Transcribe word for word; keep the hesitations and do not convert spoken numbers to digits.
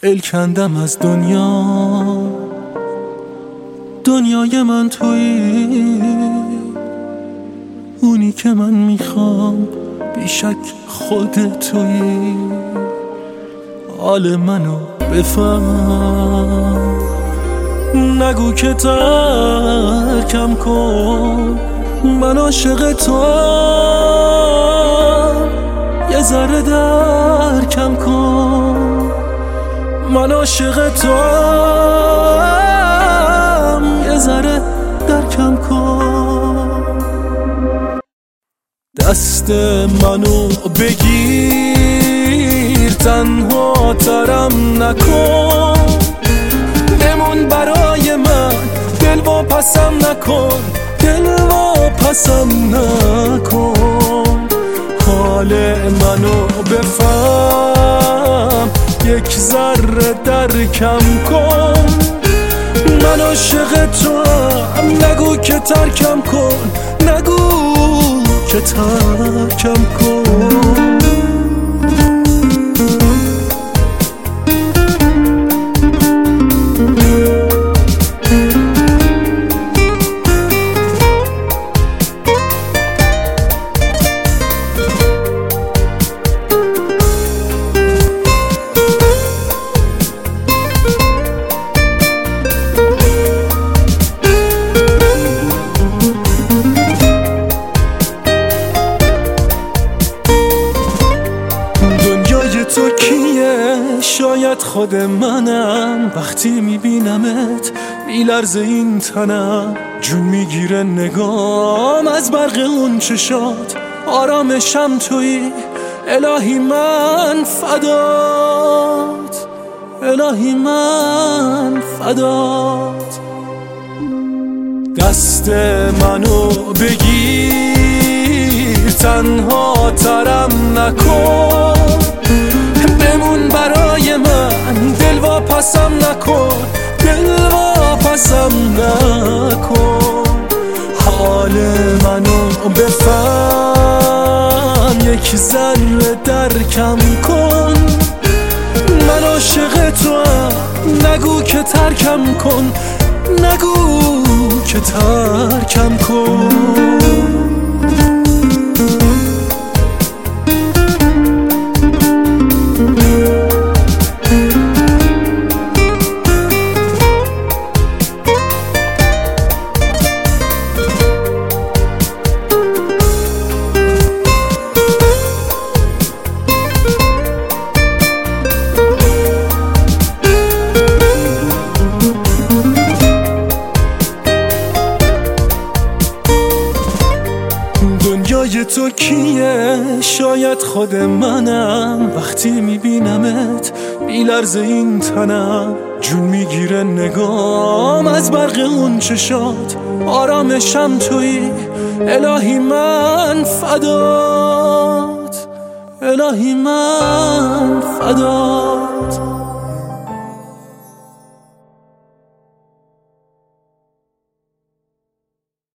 ال کندم از دنیا. دنیای من تویی، اونی که من میخوام بیشک خود تویی. حال منو بفهم، نگو که ترکم کن، من عاشق توام. یه ذره درکم کن، من عاشق توام. یه ذره درکم کن، دست منو بگیر، تنها ترم نکن. بمون برای من، دل واپسم نکن، دل واپسم نکن. حال منو بفهم، یک ذره درکم کن. من عاشق توام، نگو که ترکم کن، نگو که ترکم کن. تو کیه؟ شاید خود منم. وقتی میبینمت میلرزه این تنم، جون میگیره نگام از برق اون چشات. آرامشم تویی، الهی من فدات، الهی من فدات. دست منو بگیر، تنها ترم نکن. بمون برای من، دل واپسم نکن، دل واپسم نکن. حال منو بفهم، یک ذره درکم کن. من عاشق توام، نگو که ترکم کن، نگو که ترکم کن. دنیای تو کیه؟ شاید خود منم. وقتی میبینمت میلرزه این تنم، جون میگیره نگام از برق اون چشات. آرامشم تویی، الهی من فدات، الهی من فدات.